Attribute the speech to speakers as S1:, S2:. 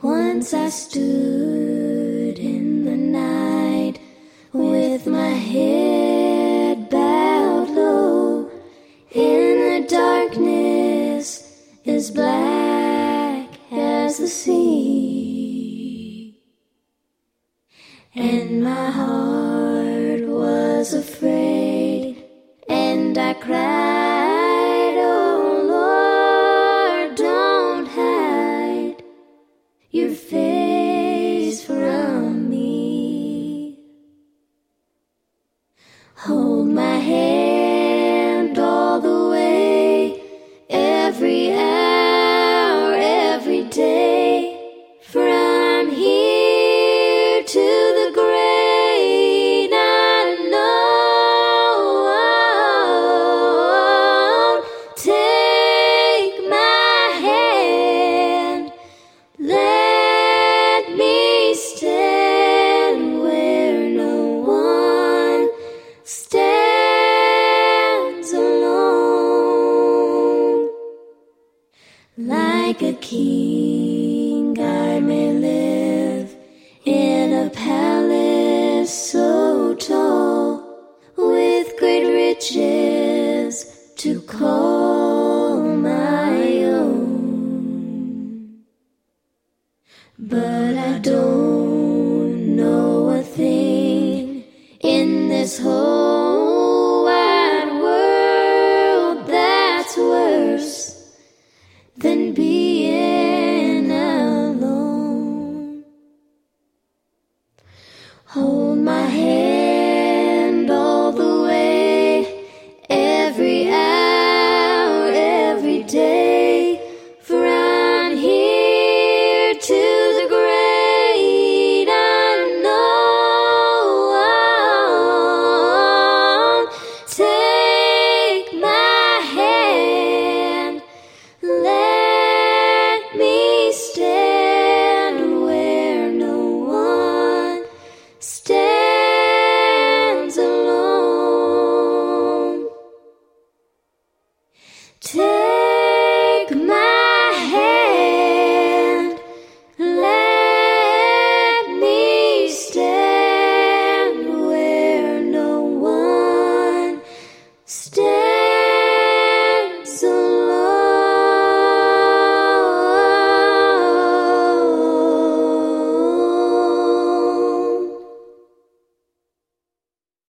S1: Once I stood in the night with my head bowed low, in the darkness as black as the sea, and my heart was afraid, and I cried, "Oh Lord, don't hide your face from me. Hold my hand all the way, every hour, every day, from here to the grave. I know, take my hand, let me stand where no one stands alone. Like a king I may live in a palace so tall, with great riches to call my own. But I don't know a thing in this whole wide world that's worse than being alone. Hold my hand all the way, every hour, every day, from here to the grave. I know, take my hand, let me stand where no one stands alone. Take my hand, let me stand where no one stands